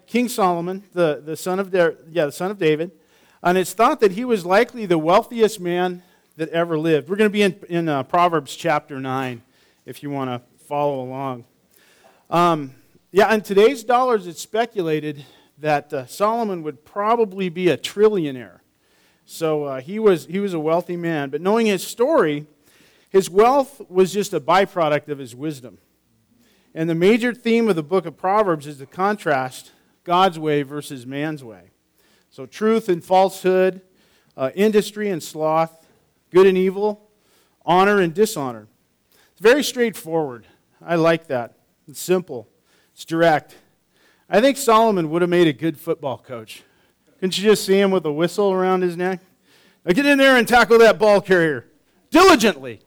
King Solomon, the son of David, and it's thought that he was likely the wealthiest man that ever lived. We're going to be in Proverbs chapter 9, if you want to follow along. In today's dollars, it's speculated that Solomon would probably be a trillionaire. So he was a wealthy man. But knowing his story, his wealth was just a byproduct of his wisdom. And the major theme of the book of Proverbs is the contrast God's way versus man's way. So truth and falsehood, industry and sloth, good and evil, honor and dishonor. It's very straightforward. I like that. It's simple. It's direct. I think Solomon would have made a good football coach. Couldn't you just see him with a whistle around his neck? Now get in there and tackle that ball carrier. Diligently.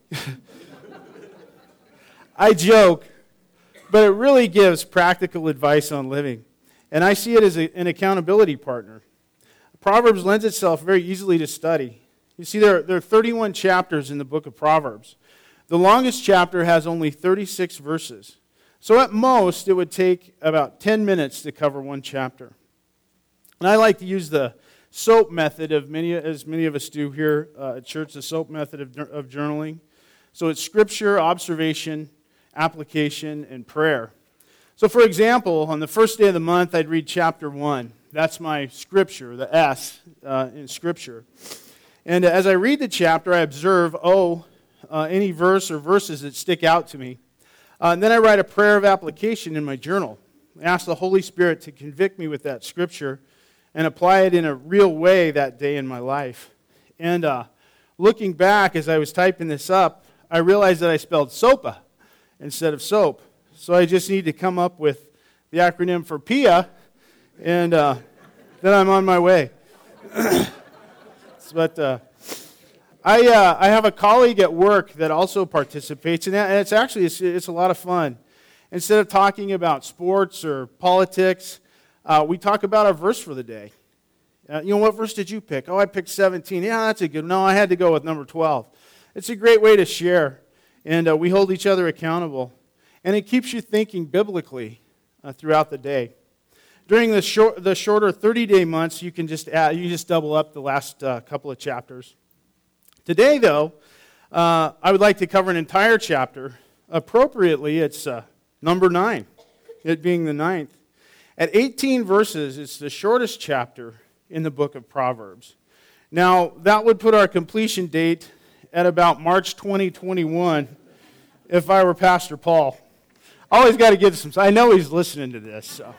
I joke, but it really gives practical advice on living. And I see it as an accountability partner. Proverbs lends itself very easily to study. You see, there are 31 chapters in the book of Proverbs. The longest chapter has only 36 verses. So at most, it would take about 10 minutes to cover one chapter. And I like to use the SOAP method, as many of us do here at church, the SOAP method of journaling. So it's scripture, observation, application, and prayer. So for example, on the first day of the month, I'd read chapter 1. That's my scripture, the S in scripture. And as I read the chapter, I observe, any verse or verses that stick out to me. And then I write a prayer of application in my journal. I ask the Holy Spirit to convict me with that scripture and apply it in a real way that day in my life. And looking back as I was typing this up, I realized that I spelled SOPA instead of soap. So I just need to come up with the acronym for PIA, and then I'm on my way. But I have a colleague at work that also participates in that, and it's a lot of fun. Instead of talking about sports or politics, we talk about our verse for the day. What verse did you pick? I picked 17. Yeah, that's a good one. No, I had to go with number 12. It's a great way to share, and we hold each other accountable. And it keeps you thinking biblically throughout the day. During the shorter 30-day months, you can just double up the last couple of chapters. Today, though, I would like to cover an entire chapter. Appropriately, it's number 9, it being the 9th. At 18 verses, it's the shortest chapter in the book of Proverbs. Now, that would put our completion date at about March 2021 if I were Pastor Paul. Always got to give some. I know he's listening to this, so.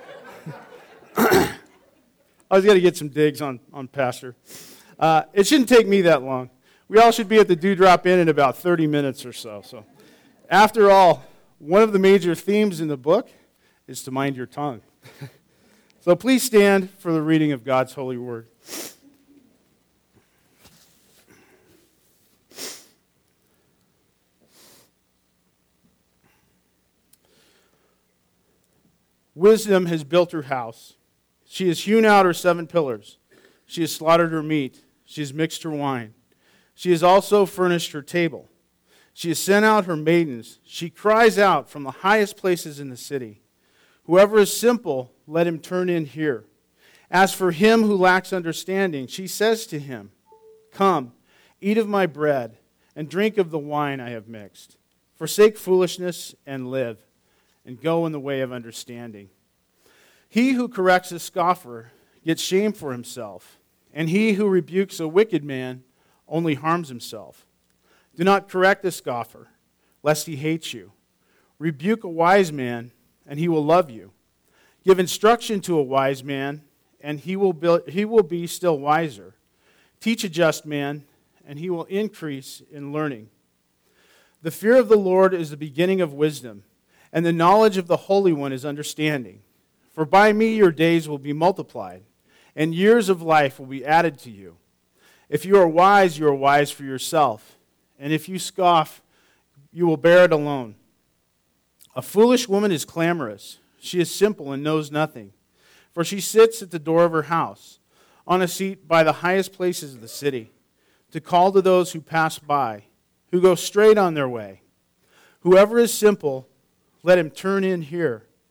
Always got to get some digs on Pastor. It shouldn't take me that long. We all should be at the Dewdrop Inn in about 30 minutes or so. So, after all, one of the major themes in the book is to mind your tongue. So please stand for the reading of God's holy word. Wisdom has built her house. She has hewn out her 7 pillars. She has slaughtered her meat. She has mixed her wine. She has also furnished her table. She has sent out her maidens. She cries out from the highest places in the city. Whoever is simple, let him turn in here. As for him who lacks understanding, she says to him, "Come, eat of my bread, and drink of the wine I have mixed. Forsake foolishness and live, and go in the way of understanding. He who corrects a scoffer gets shame for himself, and he who rebukes a wicked man only harms himself. Do not correct a scoffer, lest he hates you. Rebuke a wise man, and he will love you. Give instruction to a wise man, and he will be still wiser. Teach a just man, and he will increase in learning. The fear of the Lord is the beginning of wisdom, and the knowledge of the Holy One is understanding. For by me your days will be multiplied, and years of life will be added to you. If you are wise for yourself, and if you scoff, you will bear it alone. A foolish woman is clamorous. She is simple and knows nothing. For she sits at the door of her house, on a seat by the highest places of the city, to call to those who pass by, who go straight on their way. Whoever is simple, let him turn in here.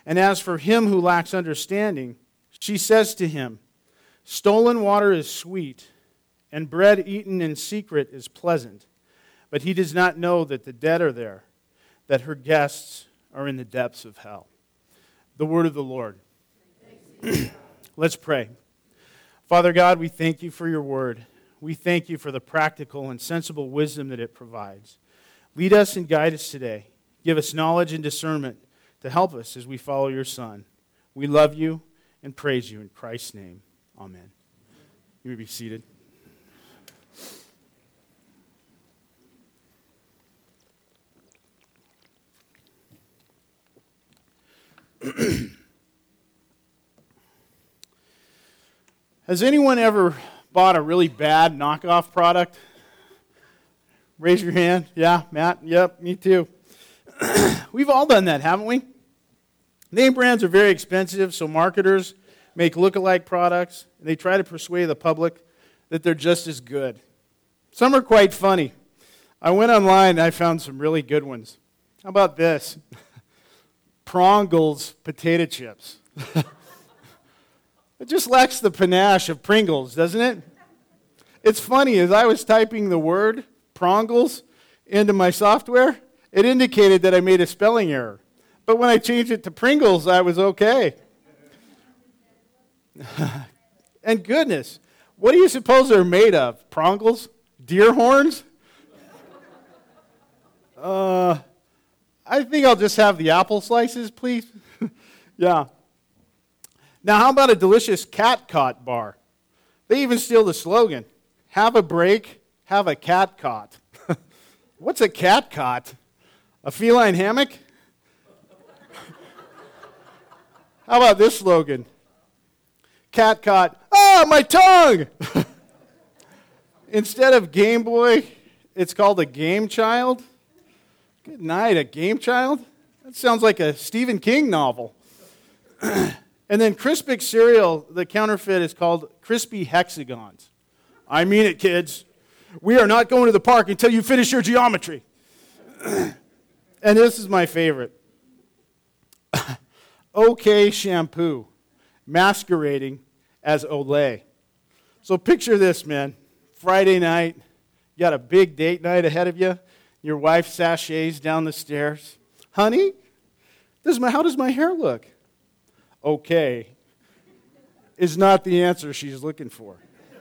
And as for him who lacks understanding, she says to him, stolen water is sweet, and bread eaten in secret is pleasant. But he does not know that the dead are there, that her guests are in the depths of hell. The word of the Lord. Let's pray. Father God, we thank you for your word. We thank you for the practical and sensible wisdom that it provides. Lead us and guide us today. Give us knowledge and discernment to help us as we follow your Son. We love you and praise you in Christ's name. Amen. You may be seated. Has anyone ever bought a really bad knockoff product? Raise your hand. Yeah, Matt? Yep, me too. We've all done that, haven't we? Name brands are very expensive, so marketers make look-alike products, and they try to persuade the public that they're just as good. Some are quite funny. I went online and I found some really good ones. How about this? Prongles potato chips. It just lacks the panache of Pringles, doesn't it? It's funny, as I was typing the word Prongles into my software, it indicated that I made a spelling error. But when I changed it to Pringles, I was okay. And goodness, what do you suppose they're made of? Prongles? Deer horns? I think I'll just have the apple slices, please. Yeah. Now, how about a delicious cat caught bar? They even steal the slogan, have a break, have a cat caught. What's a cat caught? A feline hammock? How about this slogan? Cat caught, my tongue! Instead of Game Boy, it's called a Game Child. Good night, a Game Child? That sounds like a Stephen King novel. And then Crispix cereal, the counterfeit is called Crispy Hexagons. I mean it, kids. We are not going to the park until you finish your geometry. And this is my favorite. OK shampoo, masquerading as Olay. So picture this, man. Friday night, you got a big date night ahead of you. Your wife sachets down the stairs. Honey, how does my hair look? Okay is not the answer she's looking for.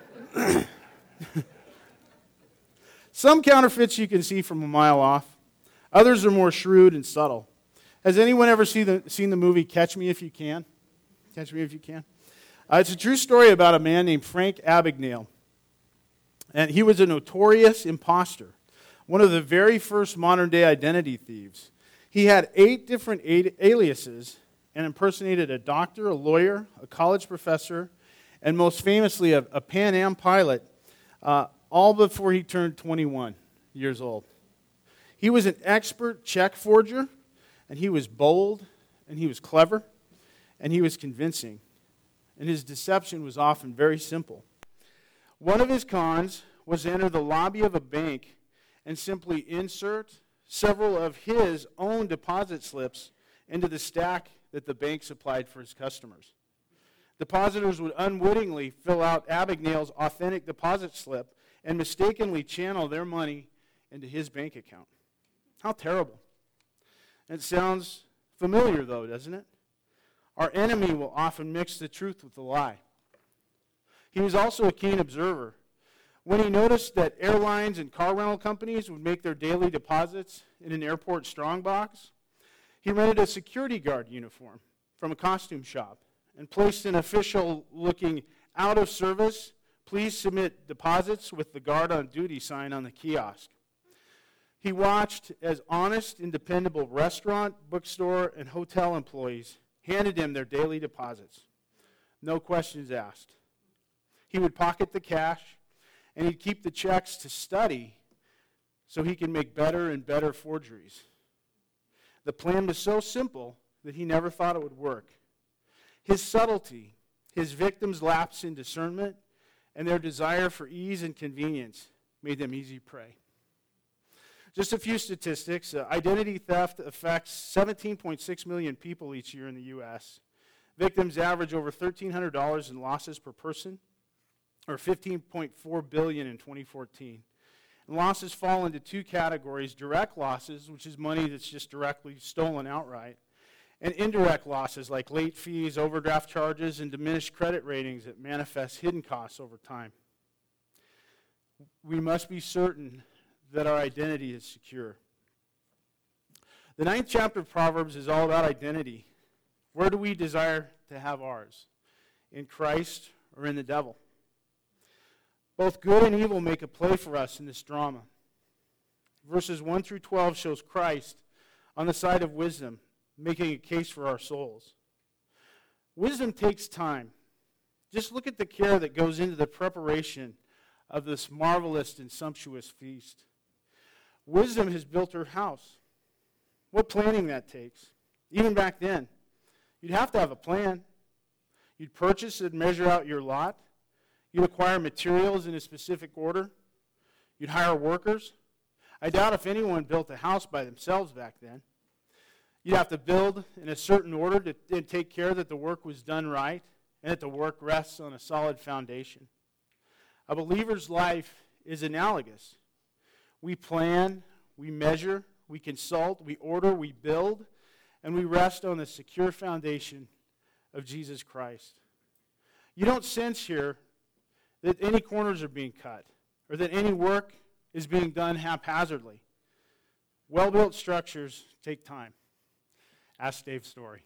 Some counterfeits you can see from a mile off. Others are more shrewd and subtle. Has anyone ever seen the movie Catch Me If You Can? Catch Me If You Can? It's a true story about a man named Frank Abagnale. And he was a notorious imposter, one of the very first modern-day identity thieves. He had 8 different aliases and impersonated a doctor, a lawyer, a college professor, and most famously a Pan Am pilot, all before he turned 21 years old. He was an expert check forger, and he was bold, and he was clever, and he was convincing. And his deception was often very simple. One of his cons was to enter the lobby of a bank and simply insert several of his own deposit slips into the stack that the bank supplied for his customers. Depositors would unwittingly fill out Abagnale's authentic deposit slip and mistakenly channel their money into his bank account. How terrible. It sounds familiar, though, doesn't it? Our enemy will often mix the truth with the lie. He was also a keen observer. When he noticed that airlines and car rental companies would make their daily deposits in an airport strongbox, he rented a security guard uniform from a costume shop and placed an official-looking out of service, please submit deposits with the guard on duty sign on the kiosk. He watched as honest and dependable restaurant, bookstore, and hotel employees handed him their daily deposits. No questions asked. He would pocket the cash, and he'd keep the checks to study so he could make better and better forgeries. The plan was so simple that he never thought it would work. His subtlety, his victims' lapse in discernment, and their desire for ease and convenience made them easy prey. Just a few statistics. Identity theft affects 17.6 million people each year in the U.S. Victims average over $1,300 in losses per person, or $15.4 billion in 2014. And losses fall into two categories: direct losses, which is money that's just directly stolen outright, and indirect losses like late fees, overdraft charges, and diminished credit ratings that manifest hidden costs over time. We must be certain that our identity is secure. The 9th chapter of Proverbs is all about identity. Where do we desire to have ours? In Christ or in the devil? Both good and evil make a play for us in this drama. Verses 1 through 12 shows Christ on the side of wisdom, making a case for our souls. Wisdom takes time. Just look at the care that goes into the preparation of this marvelous and sumptuous feast. Wisdom has built her house. What planning that takes. Even back then, you'd have to have a plan. You'd purchase and measure out your lot. You'd acquire materials in a specific order. You'd hire workers. I doubt if anyone built a house by themselves back then. You'd have to build in a certain order to take care that the work was done right and that the work rests on a solid foundation. A believer's life is analogous. We plan, we measure, we consult, we order, we build, and we rest on the secure foundation of Jesus Christ. You don't sense here that any corners are being cut or that any work is being done haphazardly. Well-built structures take time. Ask Dave's story.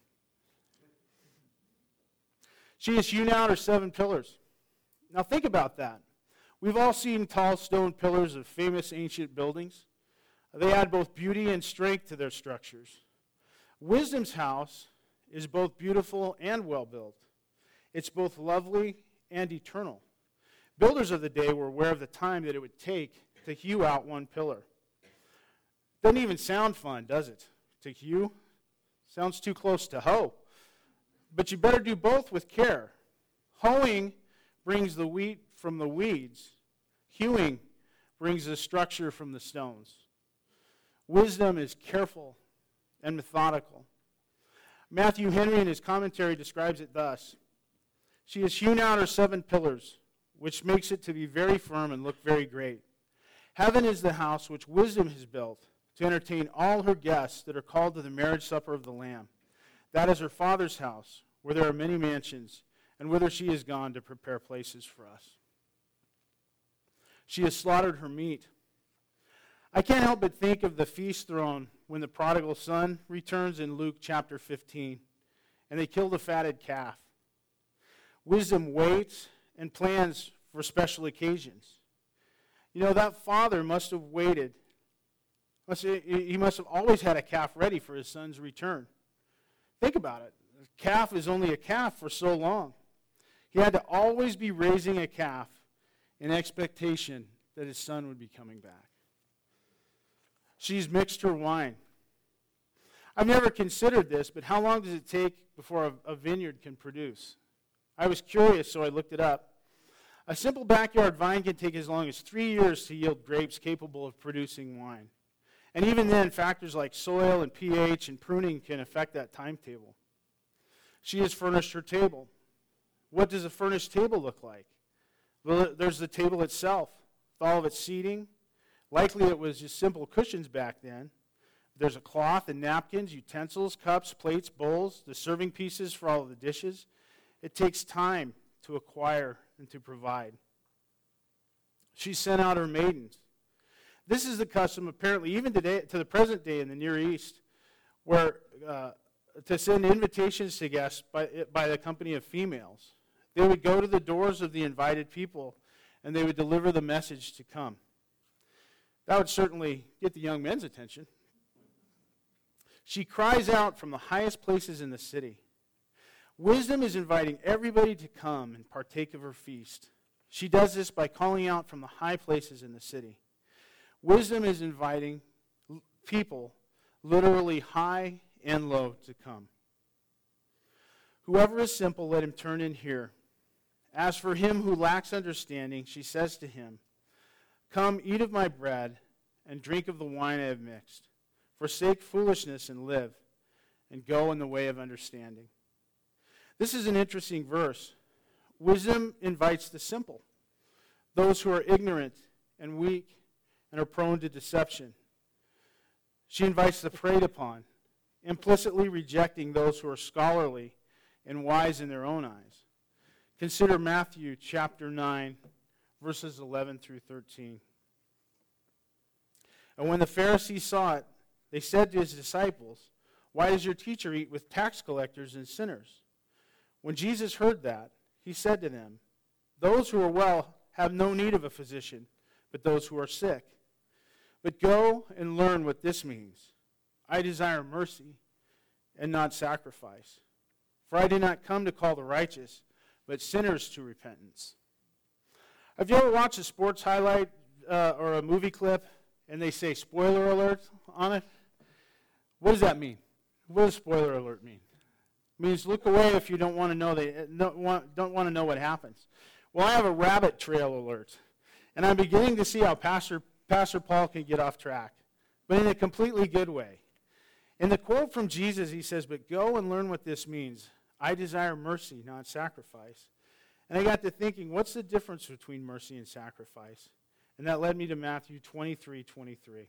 She has hewn out her 7 pillars. Now think about that. We've all seen tall stone pillars of famous ancient buildings. They add both beauty and strength to their structures. Wisdom's house is both beautiful and well-built. It's both lovely and eternal. Builders of the day were aware of the time that it would take to hew out one pillar. Doesn't even sound fun, does it? To hew? Sounds too close to hoe. But you better do both with care. Hoeing brings the wheat from the weeds. Hewing brings the structure from the stones. Wisdom is careful and methodical. Matthew Henry in his commentary describes it thus: she has hewn out her 7 pillars, which makes it to be very firm and look very great. Heaven is the house which wisdom has built to entertain all her guests that are called to the marriage supper of the Lamb. That is her Father's house, where there are many mansions, and whither she has gone to prepare places for us. She has slaughtered her meat. I can't help but think of the feast thrown when the prodigal son returns in Luke chapter 15, and they kill the fatted calf. Wisdom waits and plans for special occasions. You know, that father must have waited. He must have always had a calf ready for his son's return. Think about it. A calf is only a calf for so long. He had to always be raising a calf in expectation that his son would be coming back. She's mixed her wine. I've never considered this, but how long does it take before a vineyard can produce? I was curious, so I looked it up. A simple backyard vine can take as long as 3 years to yield grapes capable of producing wine. And even then, factors like soil and pH and pruning can affect that timetable. She has furnished her table. What does a furnished table look like? Well, there's the table itself, with all of its seating. Likely it was just simple cushions back then. There's a cloth and napkins, utensils, cups, plates, bowls, the serving pieces for all of the dishes. It takes time to acquire and to provide. She sent out her maidens. This is the custom apparently even today, to the present day in the Near East, where to send invitations to guests by the company of females. They would go to the doors of the invited people and they would deliver the message to come. That would certainly get the young men's attention. She cries out from the highest places in the city. Wisdom is inviting everybody to come and partake of her feast. She does this by calling out from the high places in the city. Wisdom is inviting people, literally high and low, to come. Whoever is simple, let him turn in here. As for him who lacks understanding, she says to him, come, eat of my bread and drink of the wine I have mixed. Forsake foolishness and live, and go in the way of understanding. This is an interesting verse. Wisdom invites the simple, those who are ignorant and weak and are prone to deception. She invites the preyed upon, implicitly rejecting those who are scholarly and wise in their own eyes. Consider Matthew chapter 9, verses 11 through 13. And when the Pharisees saw it, they said to his disciples, "Why does your teacher eat with tax collectors and sinners?" When Jesus heard that, he said to them, "Those who are well have no need of a physician, but those who are sick. But go and learn what this means. I desire mercy and not sacrifice. For I did not come to call the righteous, but sinners to repentance." Have you ever watched a sports highlight or a movie clip and they say spoiler alert on it? What does that mean? What does spoiler alert mean? It means look away if you don't want to know don't want to know what happens. Well, I have a rabbit trail alert, and I'm beginning to see how Pastor Paul can get off track, but in a completely good way. In the quote from Jesus, he says, "But go and learn what this means. I desire mercy, not sacrifice." And I got to thinking, what's the difference between mercy and sacrifice? And that led me to Matthew 23:23.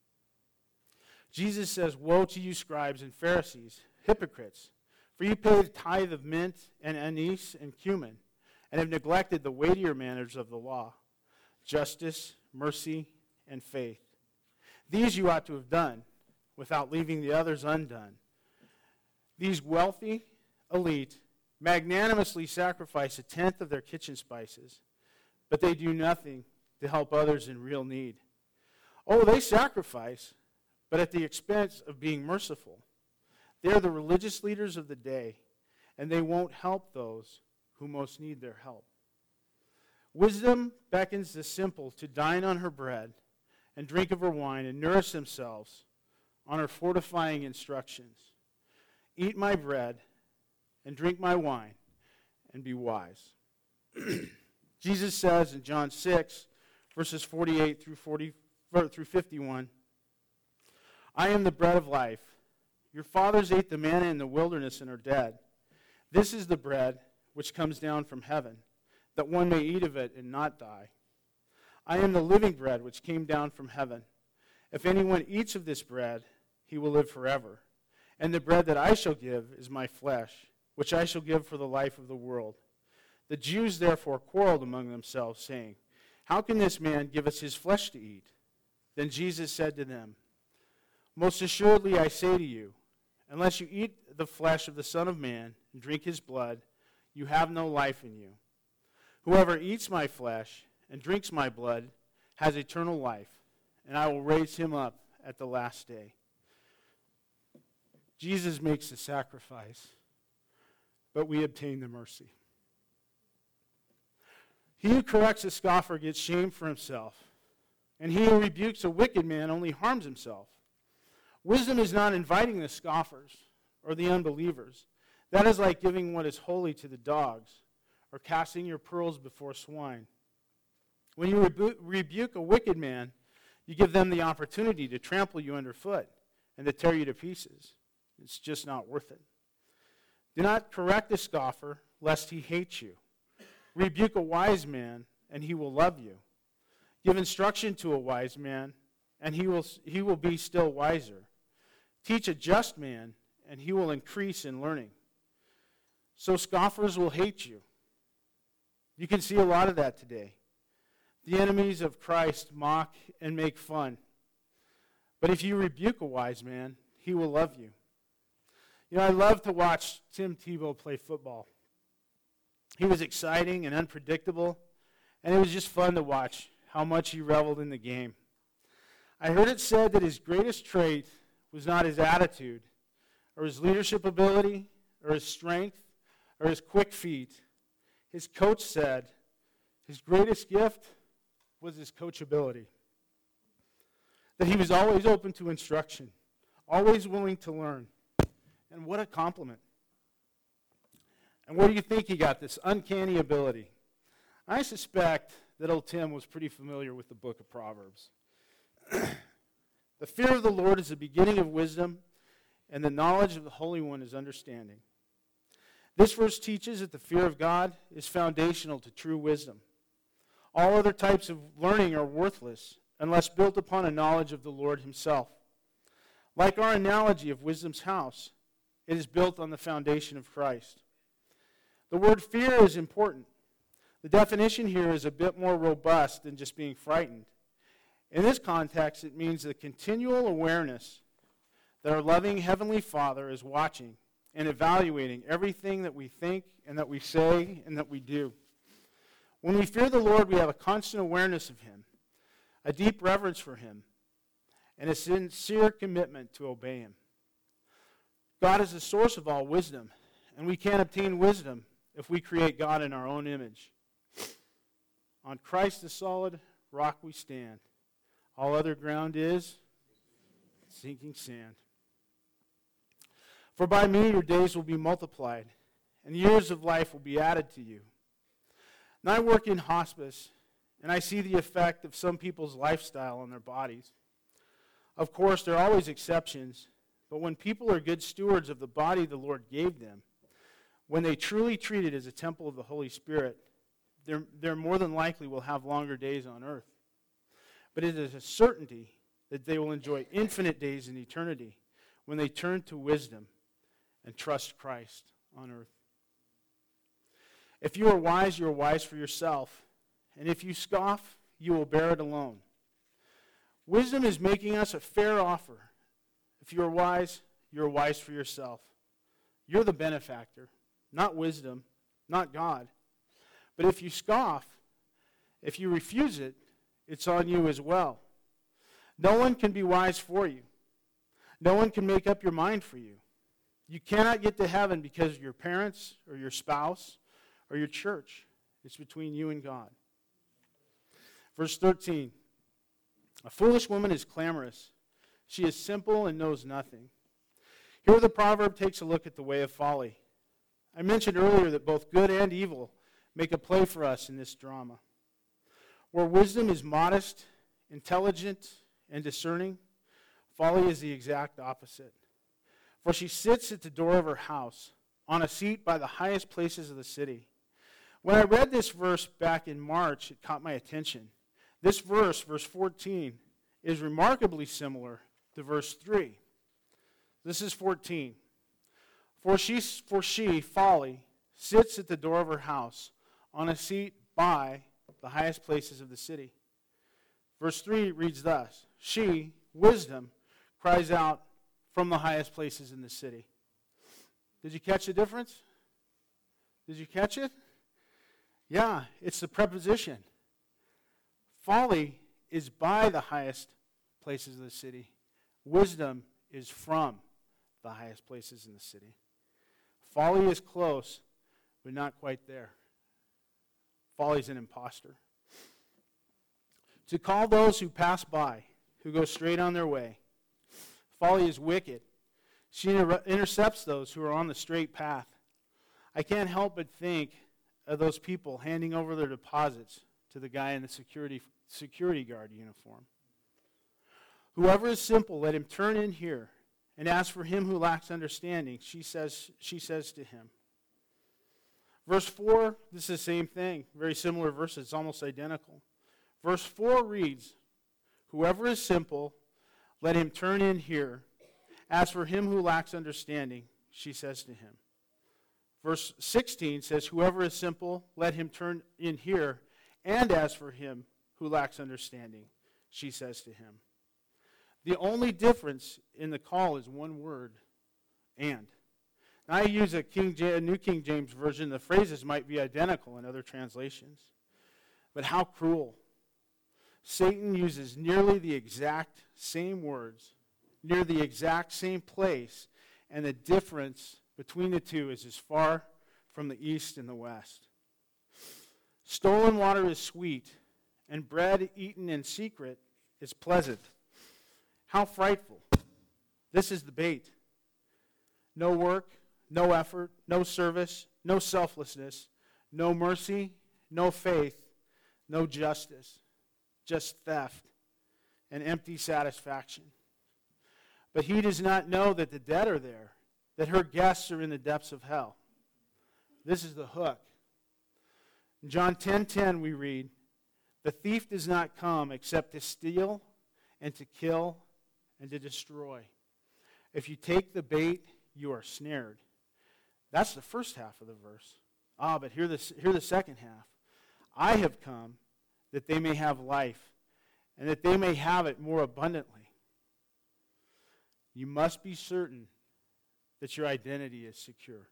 Jesus says, "Woe to you, scribes and Pharisees, hypocrites, for you pay the tithe of mint and anise and cumin, and have neglected the weightier matters of the law, justice, mercy, and faith. These you ought to have done, without leaving the others undone." These wealthy elite magnanimously sacrifice a tenth of their kitchen spices, but they do nothing to help others in real need. Oh, they sacrifice, but at the expense of being merciful. They're the religious leaders of the day, and they won't help those who most need their help. Wisdom beckons the simple to dine on her bread and drink of her wine and nourish themselves on her fortifying instructions. Eat my bread and drink my wine and be wise. Jesus says in John 6, verses 48 through 51, "I am the bread of life. Your fathers ate the manna in the wilderness and are dead. This is the bread which comes down from heaven, that one may eat of it and not die. I am the living bread which came down from heaven. If anyone eats of this bread, he will live forever. And the bread that I shall give is my flesh, which I shall give for the life of the world." The Jews therefore quarreled among themselves, saying, "How can this man give us his flesh to eat?" Then Jesus said to them, "Most assuredly I say to you, unless you eat the flesh of the Son of Man and drink his blood, you have no life in you. Whoever eats my flesh and drinks my blood has eternal life, and I will raise him up at the last day." Jesus makes the sacrifice, but we obtain the mercy. He who corrects a scoffer gets shame for himself, and he who rebukes a wicked man only harms himself. Wisdom is not inviting the scoffers or the unbelievers. That is like giving what is holy to the dogs, or casting your pearls before swine. When you rebuke a wicked man, you give them the opportunity to trample you underfoot and to tear you to pieces. It's just not worth it. Do not correct a scoffer, lest he hate you. Rebuke a wise man, and he will love you. Give instruction to a wise man, and he will be still wiser. Teach a just man, and he will increase in learning. So scoffers will hate you. You can see a lot of that today. The enemies of Christ mock and make fun. But if you rebuke a wise man, he will love you. You know, I love to watch Tim Tebow play football. He was exciting and unpredictable, and it was just fun to watch how much he reveled in the game. I heard it said that his greatest trait was not his attitude, or his leadership ability, or his strength, or his quick feet. His coach said his greatest gift was his coachability. That he was always open to instruction, always willing to learn. And what a compliment. And where do you think he got this uncanny ability? I suspect that old Tim was pretty familiar with the book of Proverbs. The fear of the Lord is the beginning of wisdom, and the knowledge of the Holy One is understanding. This verse teaches that the fear of God is foundational to true wisdom. All other types of learning are worthless unless built upon a knowledge of the Lord himself. Like our analogy of wisdom's house, it is built on the foundation of Christ. The word fear is important. The definition here is a bit more robust than just being frightened. In this context, it means the continual awareness that our loving Heavenly Father is watching and evaluating everything that we think and that we say and that we do. When we fear the Lord, we have a constant awareness of him, a deep reverence for him, and a sincere commitment to obey him. God is the source of all wisdom, and we can't obtain wisdom if we create God in our own image. On Christ the solid rock we stand. All other ground is sinking sand. For by me your days will be multiplied, and years of life will be added to you. And I work in hospice, and I see the effect of some people's lifestyle on their bodies. Of course, there are always exceptions, but when people are good stewards of the body the Lord gave them, when they truly treat it as a temple of the Holy Spirit, they're more than likely will have longer days on earth. But it is a certainty that they will enjoy infinite days in eternity when they turn to wisdom and trust Christ on earth. If you are wise for yourself. And if you scoff, you will bear it alone. Wisdom is making us a fair offer. If you are wise for yourself. You're the benefactor, not wisdom, not God. But if you scoff, if you refuse it, it's on you as well. No one can be wise for you. No one can make up your mind for you. You cannot get to heaven because of your parents or your spouse or your church. It's between you and God. Verse 13. A foolish woman is clamorous. She is simple and knows nothing. Here the proverb takes a look at the way of folly. I mentioned earlier that both good and evil make a play for us in this drama. Where wisdom is modest, intelligent, and discerning, folly is the exact opposite. For she sits at the door of her house, on a seat by the highest places of the city. When I read this verse back in March, it caught my attention. This verse 14, is remarkably similar to verse 3. This is 14. For she, folly, sits at the door of her house, on a seat by the highest places of the city. Verse 3 reads thus, she, wisdom, cries out from the highest places in the city. Did you catch the difference? Did you catch it? Yeah, it's the preposition. Folly is by the highest places of the city. Wisdom is from the highest places in the city. Folly is close, but not quite there. Folly is an imposter. To call those who pass by, who go straight on their way. Folly is wicked. She intercepts those who are on the straight path. I can't help but think of those people handing over their deposits to the guy in the security guard uniform. Whoever is simple, let him turn in here, and as for him who lacks understanding, she says to him. Verse 4, this is the same thing. Very similar verses, it's almost identical. Verse 4 reads, whoever is simple, let him turn in here. As for him who lacks understanding, she says to him. Verse 16 says, whoever is simple, let him turn in here. And as for him who lacks understanding, she says to him. The only difference in the call is one word, and. Now, I use a New King James Version. The phrases might be identical in other translations. But how cruel. Satan uses nearly the exact same words, near the exact same place, and the difference between the two is as far from the east and the west. Stolen water is sweet, and bread eaten in secret is pleasant. How frightful. This is the bait. No work, no effort, no service, no selflessness, no mercy, no faith, no justice, just theft and empty satisfaction. But he does not know that the dead are there, that her guests are in the depths of hell. This is the hook. In John 10:10 we read, the thief does not come except to steal and to kill and to destroy. If you take the bait, you are snared. That's the first half of the verse. But hear the second half. I have come that they may have life, and that they may have it more abundantly. You must be certain that your identity is secure.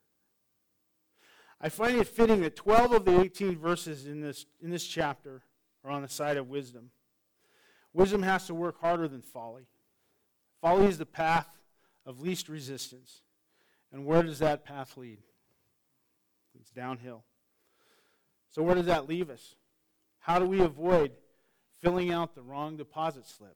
I find it fitting that 12 of the 18 verses in this chapter are on the side of wisdom. Wisdom has to work harder than folly. Folly is the path of least resistance. And where does that path lead? It's downhill. So where does that leave us? How do we avoid filling out the wrong deposit slip?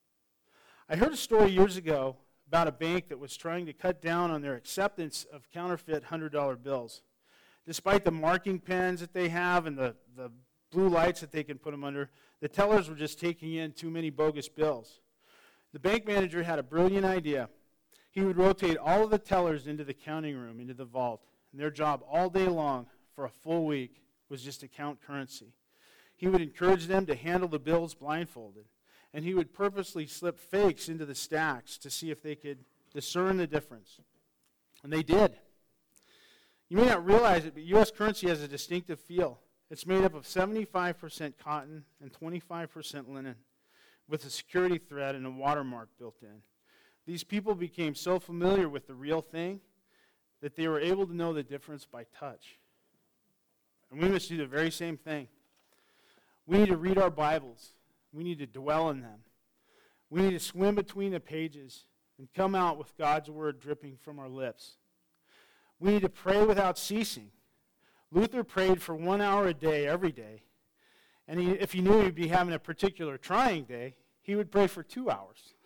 I heard a story years ago about a bank that was trying to cut down on their acceptance of counterfeit $100 bills. Despite the marking pens that they have and the blue lights that they can put them under, the tellers were just taking in too many bogus bills. The bank manager had a brilliant idea. He would rotate all of the tellers into the counting room, into the vault, and their job all day long for a full week was just to count currency. He would encourage them to handle the bills blindfolded, and he would purposely slip fakes into the stacks to see if they could discern the difference. And they did. You may not realize it, but U.S. currency has a distinctive feel. It's made up of 75% cotton and 25% linen, with a security thread and a watermark built in. These people became so familiar with the real thing that they were able to know the difference by touch. And we must do the very same thing. We need to read our Bibles. We need to dwell in them. We need to swim between the pages and come out with God's word dripping from our lips. We need to pray without ceasing. Luther prayed for 1 hour a day, every day. And if he knew he'd be having a particular trying day, he would pray for 2 hours.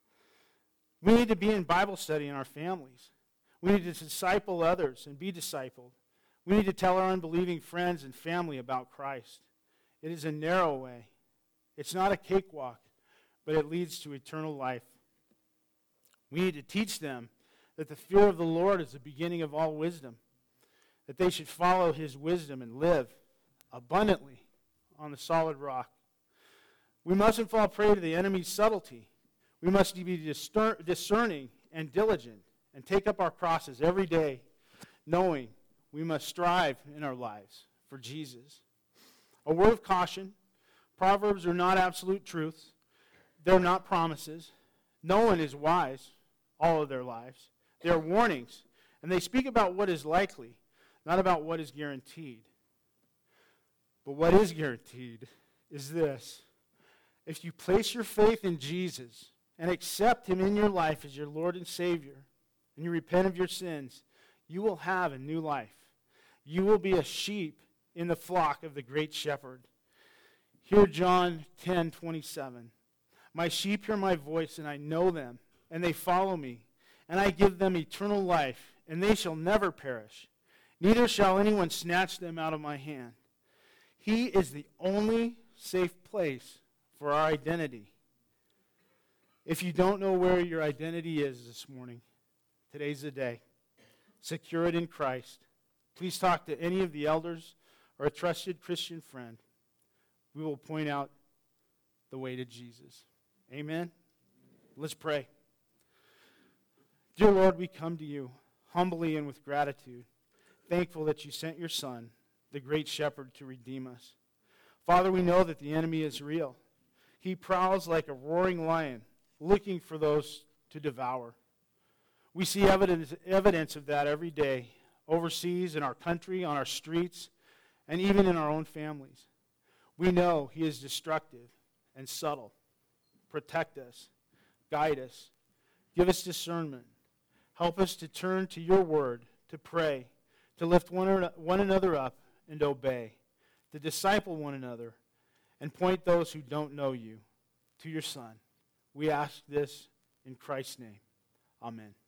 We need to be in Bible study in our families. We need to disciple others and be discipled. We need to tell our unbelieving friends and family about Christ. It is a narrow way. It's not a cakewalk, but it leads to eternal life. We need to teach them that the fear of the Lord is the beginning of all wisdom, that they should follow his wisdom and live abundantly on the solid rock. We mustn't fall prey to the enemy's subtlety. We must be discerning and diligent and take up our crosses every day, knowing we must strive in our lives for Jesus. A word of caution: Proverbs are not absolute truths. They're not promises. No one is wise all of their lives. They are warnings, and they speak about what is likely, not about what is guaranteed. But what is guaranteed is this: if you place your faith in Jesus and accept him in your life as your Lord and Savior, and you repent of your sins, you will have a new life. You will be a sheep in the flock of the great shepherd. Hear John 10:27. My sheep hear my voice, and I know them, and they follow me, and I give them eternal life, and they shall never perish. Neither shall anyone snatch them out of my hand. He is the only safe place for our identity. If you don't know where your identity is this morning, today's the day. Secure it in Christ. Please talk to any of the elders or a trusted Christian friend. We will point out the way to Jesus. Amen? Let's pray. Dear Lord, we come to you humbly and with gratitude, thankful that you sent your Son, the great shepherd, to redeem us. Father, we know that the enemy is real. He prowls like a roaring lion, looking for those to devour. We see evidence of that every day, overseas, in our country, on our streets, and even in our own families. We know he is destructive and subtle. Protect us, guide us, give us discernment. Help us to turn to your word, to pray, to lift one another up and obey, to disciple one another, and point those who don't know you to your Son. We ask this in Christ's name. Amen.